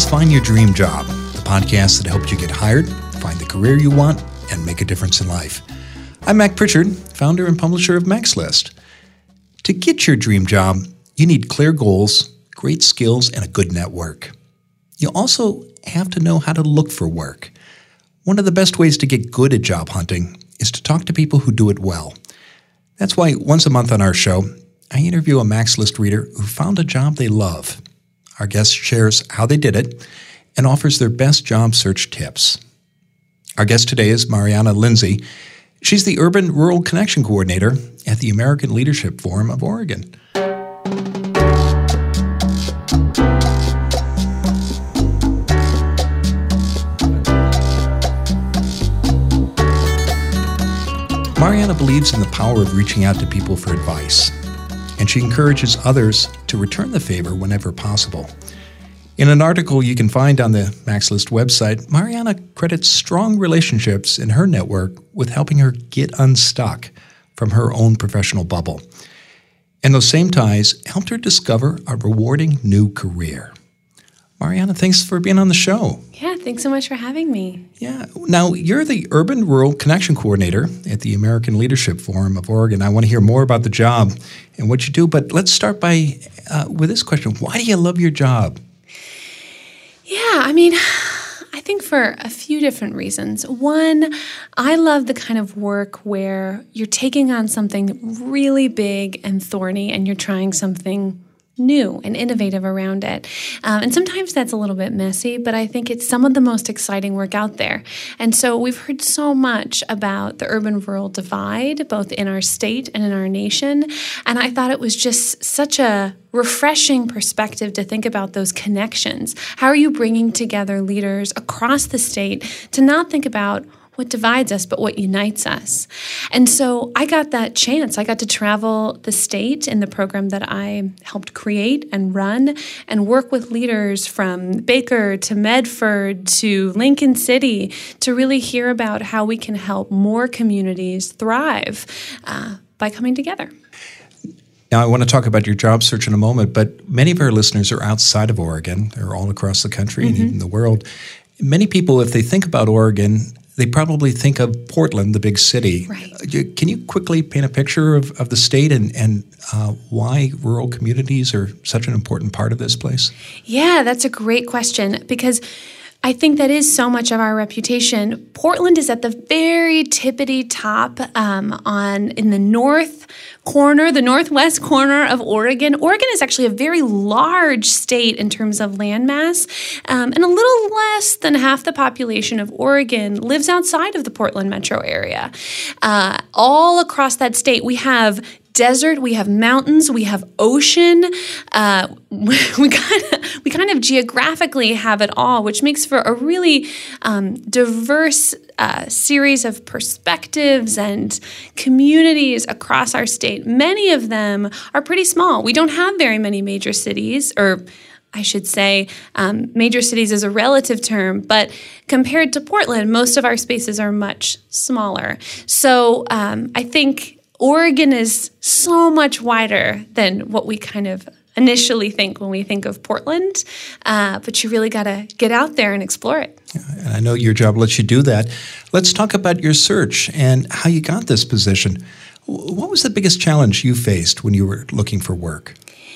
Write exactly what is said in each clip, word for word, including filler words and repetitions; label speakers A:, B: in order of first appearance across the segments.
A: Find Your Dream Job, the podcast that helps you get hired, find the career you want, and make a difference in life. I'm Mac Pritchard, founder and publisher of Mac's List. To get your dream job, you need clear goals, great skills, and a good network. You also have to know how to look for work. One of the best ways to get good at job hunting is to talk to people who do it well. That's why once a month on our show, I interview a Mac's List reader who found a job they love. Our guest shares how they did it and offers their best job search tips. Our guest today is Mariana Lindsay. She's the Urban-Rural Connection Coordinator at the American Leadership Forum of Oregon. Mariana believes in the power of reaching out to people for advice, and she encourages others to return the favor whenever possible. In an article you can find on the Mac's List website, Mariana credits strong relationships in her network with helping her get unstuck from her own professional bubble. And those same ties helped her discover a rewarding new career. Mariana, thanks for being on the show.
B: Yeah, thanks so much for having me.
A: Yeah. Now, you're the Urban-Rural Connection Coordinator at the American Leadership Forum of Oregon. I want to hear more about the job and what you do, but let's start by uh, with this question. Why do you love your job?
B: Yeah, I mean, I think for a few different reasons. One, I love the kind of work where you're taking on something really big and thorny and you're trying something new and innovative around it. Um, and sometimes that's a little bit messy, but I think it's some of the most exciting work out there. And so we've heard so much about the urban-rural divide, both in our state and in our nation. And I thought it was just such a refreshing perspective to think about those connections. How are you bringing together leaders across the state to not think about what divides us, but what unites us? And so I got that chance. I got to travel the state in the program that I helped create and run and work with leaders from Baker to Medford to Lincoln City to really hear about how we can help more communities thrive uh, by coming together.
A: Now, I want to talk about your job search in a moment, but many of our listeners are outside of Oregon. They're all across the country mm-hmm. and even the world. Many people, if they think about Oregon, they probably think of Portland, the big city.
B: Right.
A: Can you quickly paint a picture of, of the state and, and uh, why rural communities are such an important part of this place?
B: Yeah, that's a great question because I think that is so much of our reputation. Portland is at the very tippity top um, on in the north corner, the northwest corner of Oregon. Oregon is actually a very large state in terms of landmass, um, and a little less than half the population of Oregon lives outside of the Portland metro area. Uh, all across that state, we have desert, we have mountains, we have ocean. Uh, we kind of we kind of geographically have it all, which makes for a really um, diverse uh, series of perspectives and communities across our state. Many of them are pretty small. We don't have very many major cities, or I should say um, major cities is a relative term, but compared to Portland, most of our spaces are much smaller. So um, I think Oregon is so much wider than what we kind of initially think when we think of Portland, uh, but you really got to get out there and explore it.
A: Yeah, and I know your job lets you do that. Let's talk about your search and how you got this position. What was the biggest challenge you faced when you were looking for work?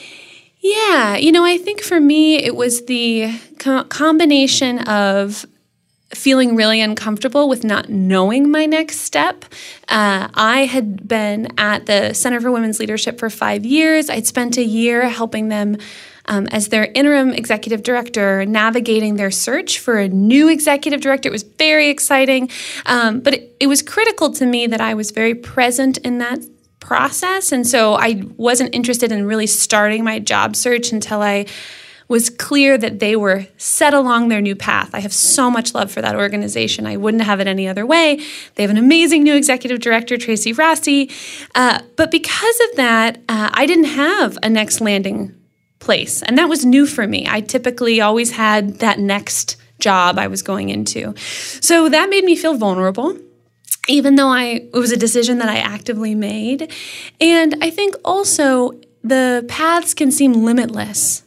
B: Yeah, you know, I think for me it was the co- combination of feeling really uncomfortable with not knowing my next step. Uh, I had been at the Center for Women's Leadership for five years. I'd spent a year helping them um, as their interim executive director, navigating their search for a new executive director. It was very exciting, um, but it, it was critical to me that I was very present in that process. And so I wasn't interested in really starting my job search until I was clear that they were set along their new path. I have so much love for that organization. I wouldn't have it any other way. They have an amazing new executive director, Tracy Rossi. Uh, but because of that, uh, I didn't have a next landing place. And that was new for me. I typically always had that next job I was going into. So that made me feel vulnerable, even though I it was a decision that I actively made. And I think also the paths can seem limitless.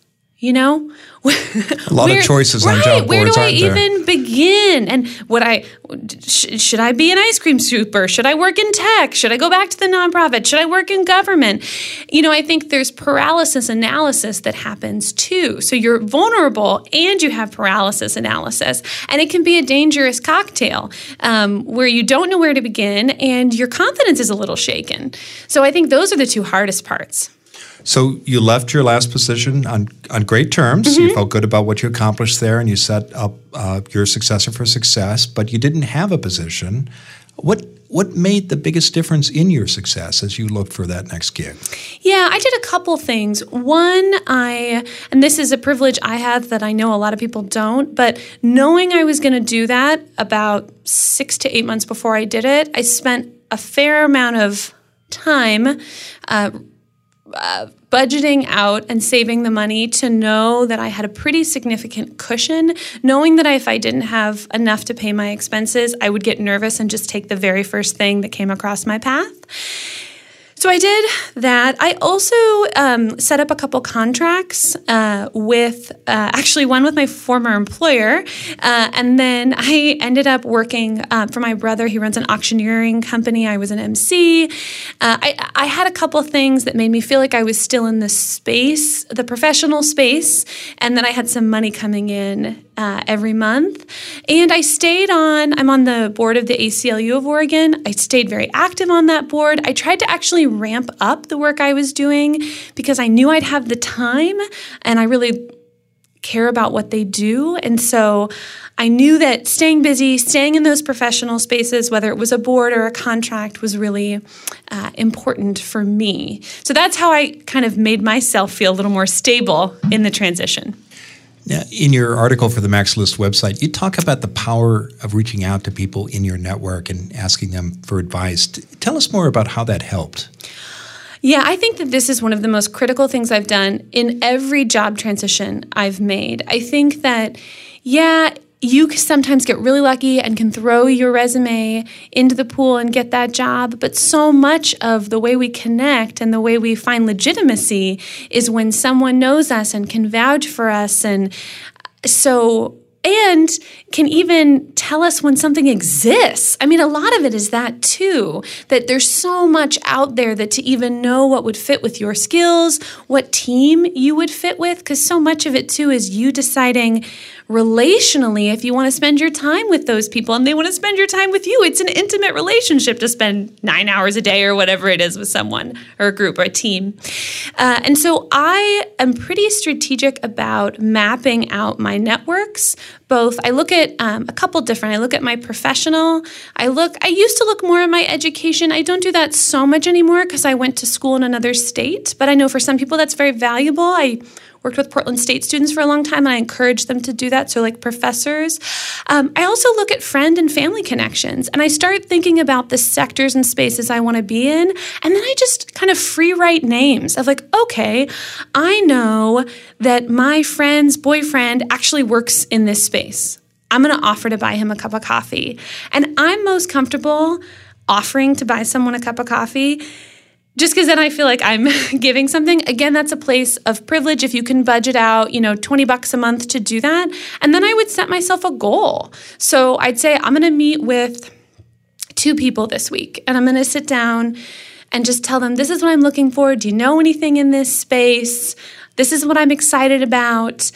B: You know,
A: a lot
B: where,
A: of choices
B: right,
A: on job boards,
B: where do I
A: aren't there?
B: even begin? And what I sh- should I be an ice cream scooper? Should I work in tech? Should I go back to the nonprofit? Should I work in government? You know, I think there's paralysis analysis that happens too. So you're vulnerable and you have paralysis analysis, and it can be a dangerous cocktail um, where you don't know where to begin and your confidence is a little shaken. So I think those are the two hardest parts.
A: So you left your last position on, on great terms.
B: Mm-hmm.
A: You felt good about what you accomplished there, and you set up uh, your successor for success, but you didn't have a position. What what made the biggest difference in your success as you looked for that next gig?
B: Yeah, I did a couple things. One, I, and this is a privilege I have that I know a lot of people don't, but knowing I was going to do that about six to eight months before I did it, I spent a fair amount of time uh, Uh, budgeting out and saving the money to know that I had a pretty significant cushion, knowing that if I didn't have enough to pay my expenses, I would get nervous and just take the very first thing that came across my path. So I did that. I also um, set up a couple contracts uh, with, uh, actually one with my former employer, uh, and then I ended up working uh, for my brother. He runs an auctioneering company. I was an M C. Uh, I, I had a couple things that made me feel like I was still in the space, the professional space, and then I had some money coming in uh, every month. And I stayed on, I'm on the board of the A C L U of Oregon. I stayed very active on that board. I tried to actually ramp up the work I was doing because I knew I'd have the time and I really care about what they do. And so I knew that staying busy, staying in those professional spaces, whether it was a board or a contract, was really uh, important for me. So that's how I kind of made myself feel a little more stable in the transition.
A: Now, in your article for the Max List website, you talk about the power of reaching out to people in your network and asking them for advice. Tell us more about how that helped.
B: Yeah, I think that this is one of the most critical things I've done in every job transition I've made. I think that, yeah, you sometimes get really lucky and can throw your resume into the pool and get that job, but so much of the way we connect and the way we find legitimacy is when someone knows us and can vouch for us, and so and can even tell us when something exists. I mean, a lot of it is that too, that there's so much out there that to even know what would fit with your skills, what team you would fit with, because so much of it too is you deciding relationally if you want to spend your time with those people and they want to spend your time with you. It's an intimate relationship to spend nine hours a day or whatever it is with someone or a group or a team. Uh, and so I am pretty strategic about mapping out my networks. Both, I look at um, a couple different, I look at my professional, I look, I used to look more at my education. I don't do that so much anymore because I went to school in another state, but I know for some people that's very valuable. I worked with Portland State students for a long time, and I encourage them to do that, so like professors. Um, I also look at friend and family connections, and I start thinking about the sectors and spaces I want to be in, and then I just kind of free write names of like, okay, I know that my friend's boyfriend actually works in this space. I'm going to offer to buy him a cup of coffee. And I'm most comfortable offering to buy someone a cup of coffee just because then I feel like I'm giving something. Again, that's a place of privilege if you can budget out, you know, twenty bucks a month to do that. And then I would set myself a goal. So I'd say I'm going to meet with two people this week, and I'm going to sit down and just tell them, this is what I'm looking for. Do you know anything in this space? This is what I'm excited about.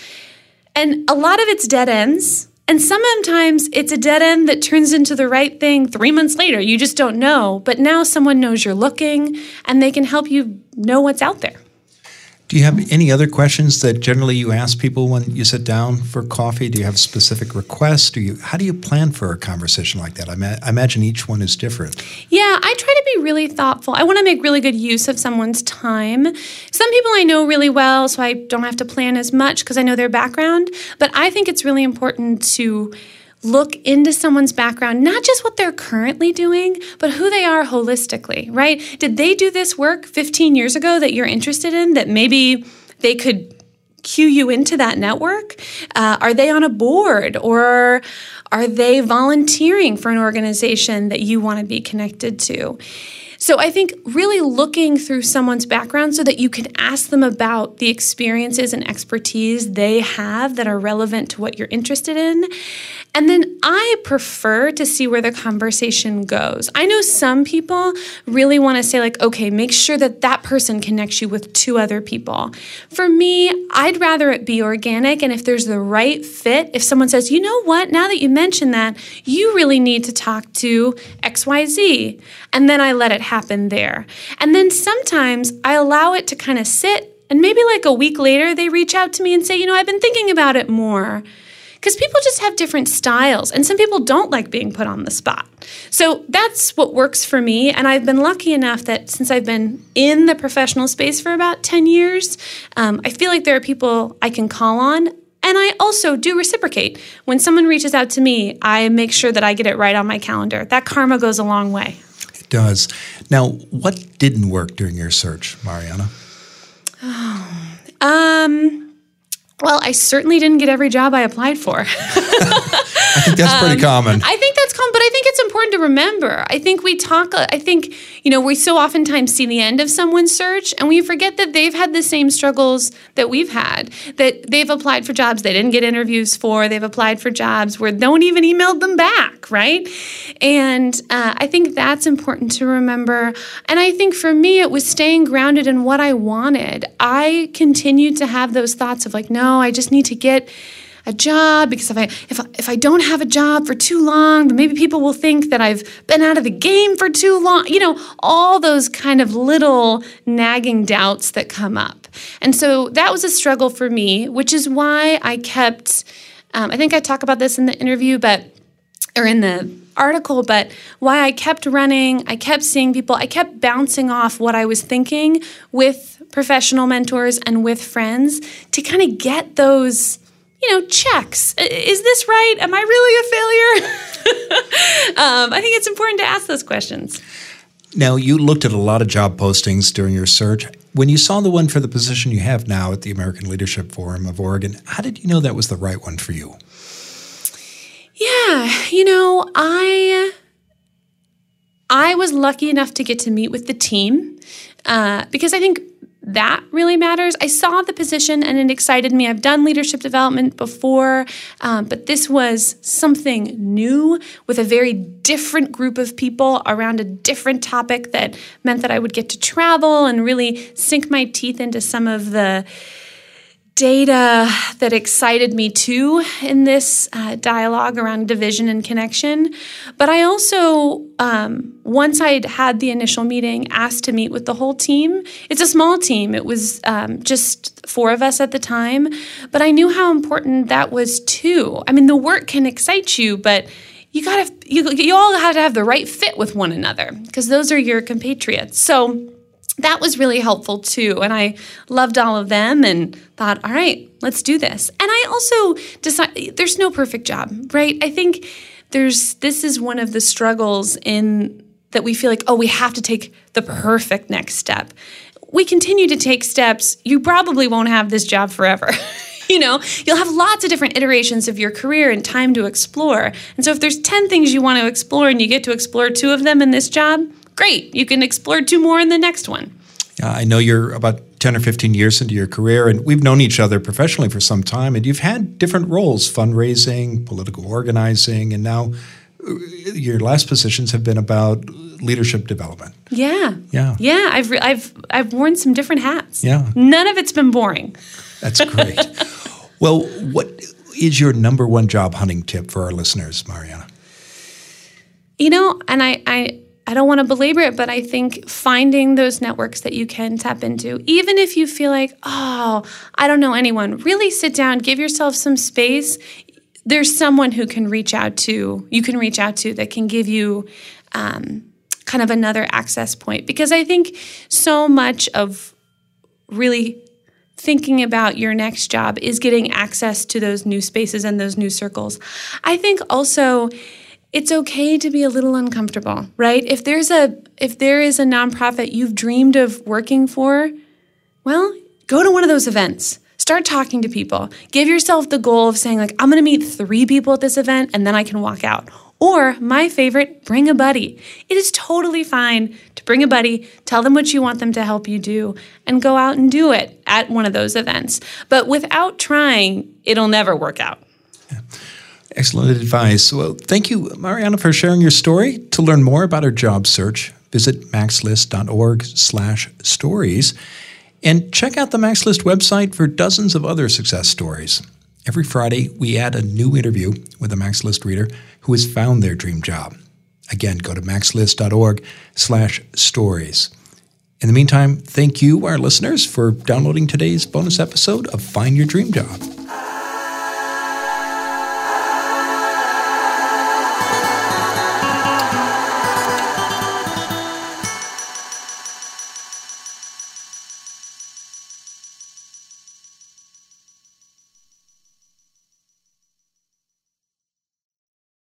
B: And a lot of it's dead ends. And sometimes it's a dead end that turns into the right thing three months later. You just don't know. But now someone knows you're looking, and they can help you know what's out there.
A: Do you have any other questions that generally you ask people when you sit down for coffee? Do you have specific requests? Do you? How do you plan for a conversation like that? I, ma- I imagine each one is different.
B: Yeah, I try to be really thoughtful. I want to make really good use of someone's time. Some people I know really well, so I don't have to plan as much because I know their background. But I think it's really important to look into someone's background, not just what they're currently doing, but who they are holistically, right? Did they do this work fifteen years ago that you're interested in that maybe they could cue you into that network? Uh, are they on a board, or are they volunteering for an organization that you want to be connected to? So I think really looking through someone's background so that you can ask them about the experiences and expertise they have that are relevant to what you're interested in. And then I prefer to see where the conversation goes. I know some people really want to say like, okay, make sure that that person connects you with two other people. For me, I'd rather it be organic. And if there's the right fit, if someone says, you know what, now that you mention that, you really need to talk to X Y Z. And then I let it happen there. And then sometimes I allow it to kind of sit. And maybe like a week later, they reach out to me and say, you know, I've been thinking about it more. Because people just have different styles, and some people don't like being put on the spot. So that's what works for me, and I've been lucky enough that since I've been in the professional space for about ten years, um, I feel like there are people I can call on, and I also do reciprocate. When someone reaches out to me, I make sure that I get it right on my calendar. That karma goes a long way.
A: It does. Now, what didn't work during your search, Mariana?
B: Oh, um... Well, I certainly didn't get every job I applied for.
A: I think that's pretty um, common.
B: I think that's common, but I think it's important to remember. I think we talk, I think, you know, we so oftentimes see the end of someone's search and we forget that they've had the same struggles that we've had, that they've applied for jobs they didn't get interviews for, they've applied for jobs where no one even emailed them back, right? And uh, I think that's important to remember. And I think for me, it was staying grounded in what I wanted. I continued to have those thoughts of like, no, I just need to get a job because if I if I, if I don't have a job for too long, then maybe people will think that I've been out of the game for too long. You know, all those kind of little nagging doubts that come up. And so that was a struggle for me, which is why I kept, um, I think I talk about this in the interview, but or in the article, but why I kept running, I kept seeing people, I kept bouncing off what I was thinking with professional mentors and with friends to kind of get those, you know, checks. Is this right? Am I really a failure? um, I think it's important to ask those questions.
A: Now, you looked at a lot of job postings during your search. When you saw the one for the position you have now at the American Leadership Forum of Oregon, how did you know that was the right one for you?
B: Yeah, you know, I I was lucky enough to get to meet with the team uh, because I think that really matters. I saw the position and it excited me. I've done leadership development before, um, but this was something new with a very different group of people around a different topic that meant that I would get to travel and really sink my teeth into some of the data that excited me too in this uh, dialogue around division and connection. But I also, um, once I'd had the initial meeting, asked to meet with the whole team. It's a small team. It was um, just four of us at the time. But I knew how important that was too. I mean, the work can excite you, but you gotta, you, you all have to have the right fit with one another because those are your compatriots. So that was really helpful too. And I loved all of them and thought, all right, let's do this. And I also decided there's no perfect job, right? I think there's, this is one of the struggles in that we feel like, oh, we have to take the perfect next step. We continue to take steps. You probably won't have this job forever. You know, you'll have lots of different iterations of your career and time to explore. And so if there's ten things you want to explore and you get to explore two of them in this job, great. You can explore two more in the next one.
A: Yeah, I know you're about ten or fifteen years into your career, and we've known each other professionally for some time, and you've had different roles, fundraising, political organizing, and now your last positions have been about leadership development.
B: Yeah.
A: Yeah.
B: Yeah, I've, re- I've, I've worn some different hats.
A: Yeah.
B: None of it's been boring.
A: That's great. Well, what is your number one job hunting tip for our listeners, Mariana?
B: You know, and I, I, I don't want to belabor it, but I think finding those networks that you can tap into, even if you feel like, oh, I don't know anyone, really sit down, give yourself some space. There's someone who can reach out to, you can reach out to that can give you um, kind of another access point. Because I think so much of really thinking about your next job is getting access to those new spaces and those new circles. I think also it's okay to be a little uncomfortable, right? If there's a if there is a nonprofit you've dreamed of working for, well, go to one of those events. Start talking to people. Give yourself the goal of saying, like, I'm going to meet three people at this event and then I can walk out. Or, my favorite, bring a buddy. It is totally fine to bring a buddy, tell them what you want them to help you do, and go out and do it at one of those events. But without trying, it'll never work out.
A: Yeah. Excellent advice. Well, thank you, Mariana, for sharing your story. To learn more about our job search, visit maxlist.org slash stories and check out the MaxList website for dozens of other success stories. Every Friday, we add a new interview with a MaxList reader who has found their dream job. Again, go to maxlist.org slash stories. In the meantime, thank you, our listeners, for downloading today's bonus episode of Find Your Dream Job.